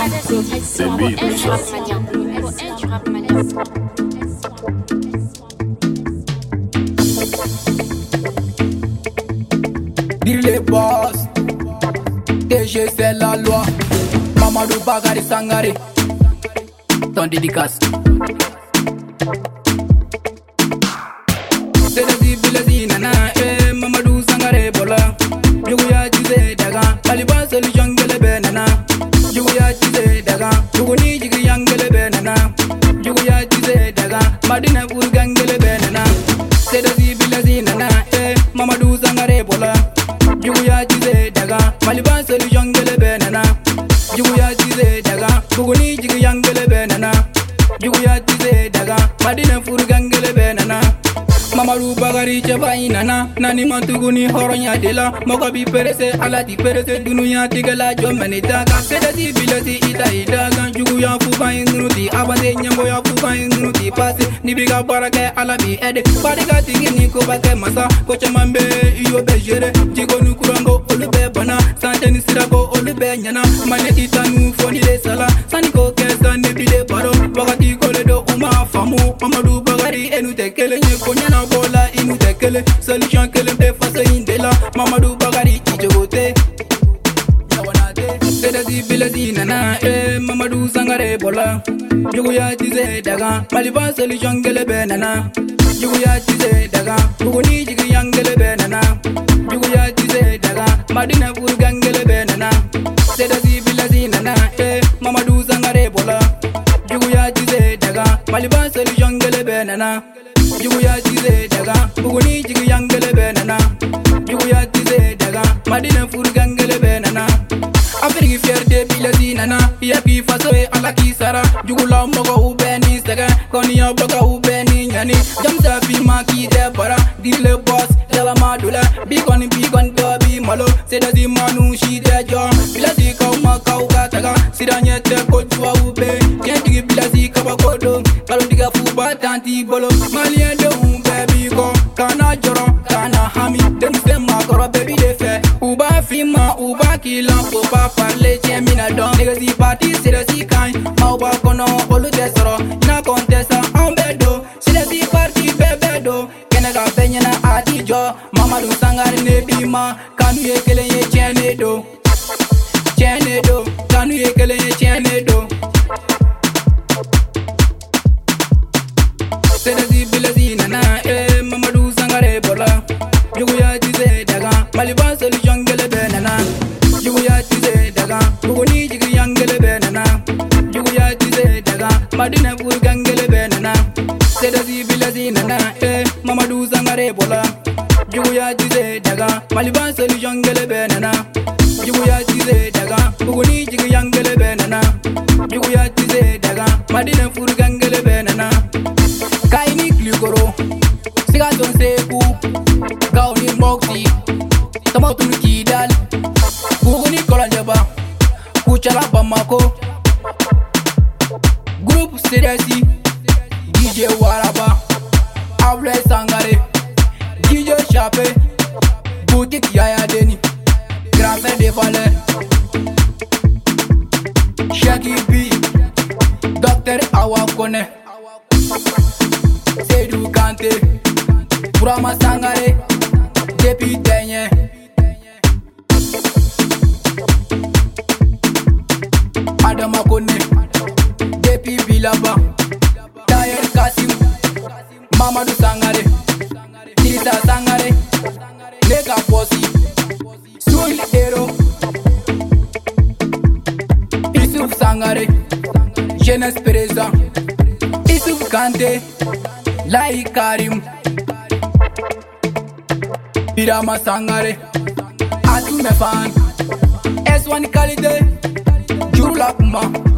Dire les boss, DG c'est la loi. Mamadou Bakary Sangaré, ton dédicace. C'est le zibilasi nana, Mamadou Sangaré bola. Juguya jize daga, Taliban c'est le jungle benana. Juguya jize daga, Juguni jigi yangele benana. Juguya jize daga, Madina pour gangele benana. C'est le zibilasi nana, Mamadou Sangaré bola. Juguya jize daga, Maliban c'est le jungle benana. Juguya jize daga, Juguni jigi yangele benana. Juguya jize daga, Madina pour gangele benana. Mamadou Bakary Chabai nana, nani matuguni horonya dela. Mokabi perese, alati perese, dunuya tigela jomani daga. Sedati bilati ita idaga, juguya fuba ingruti, abande nyangoya fuba ingruti pasi. Nibiga barake alabi ede, barika tingini kubake masa. Kocha mambe iyo bejere, jigo nukurango olube bana. Santeni sirago olube nyana, mane itanu foni de sala. Saniko kesa nebide baro, wakati koledo uma famu. Mamadou Bakary enu tekele nyekonyana bola inu tekele, solution kele te fasa indela. Mamadou Bakary chichogote Sedati bilasi nana, Mamadou Sangaré bola. Juguya jize daga, Maliban solution kele benana. Juguya jize daga, Juguni jigi yangele benana. Juguya jize daga, Madina pour gangele benana. Sedati bilasi nana, Mamadou Sangaré bola. Juguya jize daga, Maliban solution kele benana. Juguya jize daga, Juguni jigi yangele benana. Juguya jize daga, Madina pour gangele benana. Afrique fierté bilasi nana, yapi faso e ala kisara. Jugula mogo ubeni sega, konya boga ubeni nyani. Jamsa firma ki de bara, dire le boss yala madula. Bigon tobi malo, sedasi manu shi de jo. Bilasi kauma kauka taga, siranye te kojwa ube. Jentigi bilasi kabakodo, kalau diga fuba tanti bolo. Malien de baby go, kana joro, kana hami. Dem sema koro baby de fe. Uba fima, uba kila, uba parle chemina don. Negasi party, sedasi kain. Mauba kono, olu tesoro. Na contesta, ambedo. Sedasi party, bebedo. Kenega benyana adijo. Mamadou Sangaré nebima. Kanu ye kele ye chenedo. Chenedo, kanu ye kele ye chenedo. Sedasi bilasi nana, Mamadou Sangaré bola. Juguya jize daga, Maliban solution gele benana. Juguya jize daga, Juguni jigi yangele benana. Juguya jize daga, Madina pour gangele benana. Sedasi bilasi nana, Mamadou Sangaré bola. Juguya jize daga, Maliban solution gele benana. Juguya jize daga, Juguni jigi yangele benana. Juguya jize daga, Madina pour gangele benana. Kaini Gligoro, Sigaton Seku, Gauni Moxie, Tamatu Kidal, Guguni Kolanjaba, Kuchala Bamako, Group Seresi, DJ Waraba, Able Sangaré, DJ Chape, Boutique Yaya Deni, Grand Frère des Valeurs, Shaggy B, Dr. Awakone, Seydou Kanté, Bourama Sangaré, depuis dernier. Adama Kone, depuis Bilaba, Taher Kassim, Mamadou Sangaré, Tirisa Sangaré, Lega Possi, Soul Hero, Issouf Sangaré, Jeunesse Présent, Issouf Kanté, Lahi Karim, Birama Sangaré, à tous mes fans, S1 qualité, Djoula Kuma.